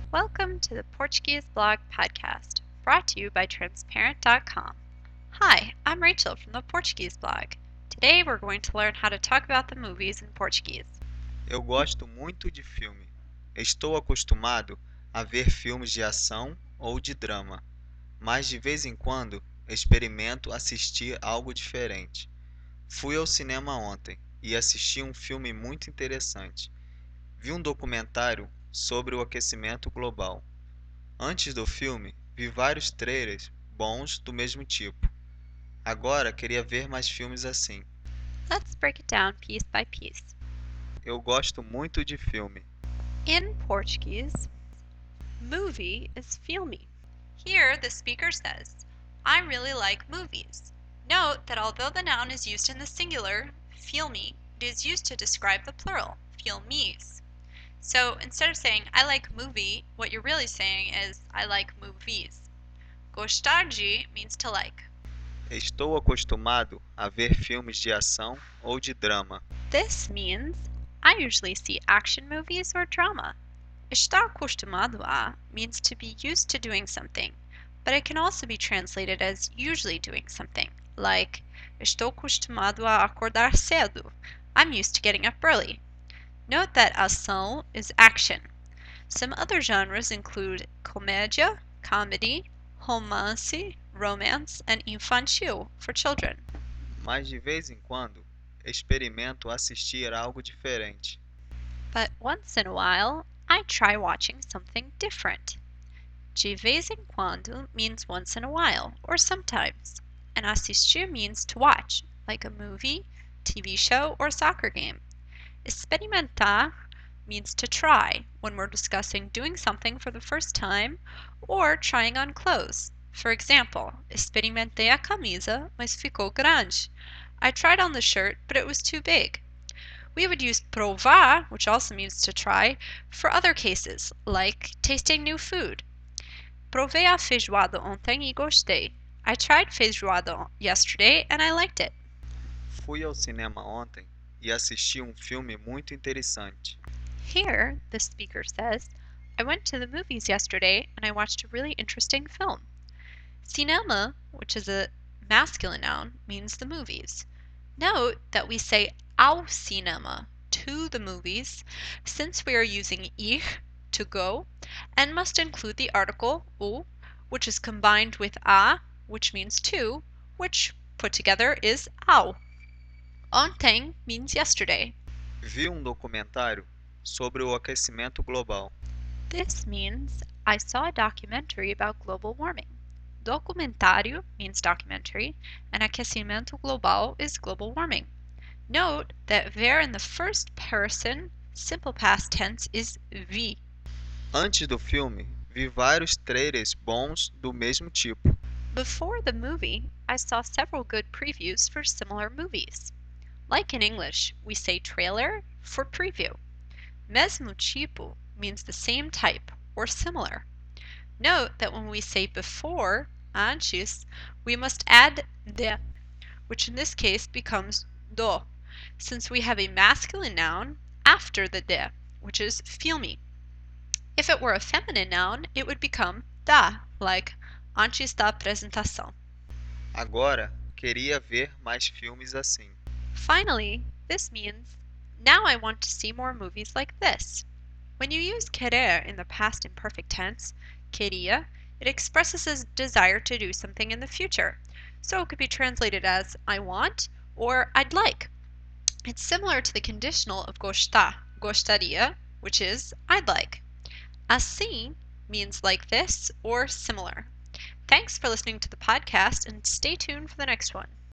Welcome to the Portuguese Blog Podcast, brought to you by Transparent.com. Hi, I'm Rachel from the Portuguese Blog. Today we're going to learn how to talk about the movies in Portuguese. Eu gosto muito de filme. Estou acostumado a ver filmes de ação ou de drama, mas de vez em quando experimento assistir algo diferente. Fui ao cinema ontem e assisti um filme muito interessante. Vi um documentário sobre o aquecimento global. Antes do filme, vi vários trailers bons do mesmo tipo. Agora queria ver mais filmes assim. Let's break it down piece by piece. Eu gosto muito de filme. In Portuguese, movie is filme. Here the speaker says, I really like movies. Note that although the noun is used in the singular, filme, it is used to describe the plural, filmes. So instead of saying, I like movie, what you're really saying is, I like movies. Gostar de means to like. Estou acostumado a ver filmes de ação ou de drama. This means, I usually see action movies or drama. Estar acostumado a means to be used to doing something, but it can also be translated as usually doing something, like, estou acostumado a acordar cedo. I'm used to getting up early. Note that ação is action. Some other genres include comédia, comedy, romance, romance, and infantil for children. Mas de vez em quando experimento assistir algo diferente. But once in a while, I try watching something different. De vez em quando means once in a while, or sometimes. And assistir means to watch, like a movie, TV show, or soccer game. Experimentar means to try when we're discussing doing something for the first time or trying on clothes. For example, experimentei a camisa, mas ficou grande. I tried on the shirt, but it was too big. We would use provar, which also means to try, for other cases, like tasting new food. Provei a feijoada ontem e gostei. I tried feijoada yesterday and I liked it. Fui ao cinema ontem e assisti um filme muito interessante. Here, the speaker says, I went to the movies yesterday and I watched a really interesting film. Cinema, which is a masculine noun, means the movies. Note that we say ao cinema, to the movies, since we are using ir, to go, and must include the article o, which is combined with a, which means to, which put together is ao. Ontem means yesterday. Vi um documentário sobre o aquecimento global. This means I saw a documentary about global warming. Documentário means documentary, and aquecimento global is global warming. Note that ver in the first person, simple past tense, is vi. Antes do filme, vi vários trailers bons do mesmo tipo. Before the movie, I saw several good previews for similar movies. Like in English, we say trailer for preview. Mesmo tipo means the same type or similar. Note that when we say before, antes, we must add de, which in this case becomes do, since we have a masculine noun after the de, which is filme. If it were a feminine noun, it would become da, like antes da apresentação. Agora queria ver mais filmes assim. Finally, this means now I want to see more movies like this. When you use querer in the past imperfect tense, queria, it expresses a desire to do something in the future. So it could be translated as I want or I'd like. It's similar to the conditional of gostar, gostaria, which is I'd like. Assim means like this or similar. Thanks for listening to the podcast and stay tuned for the next one.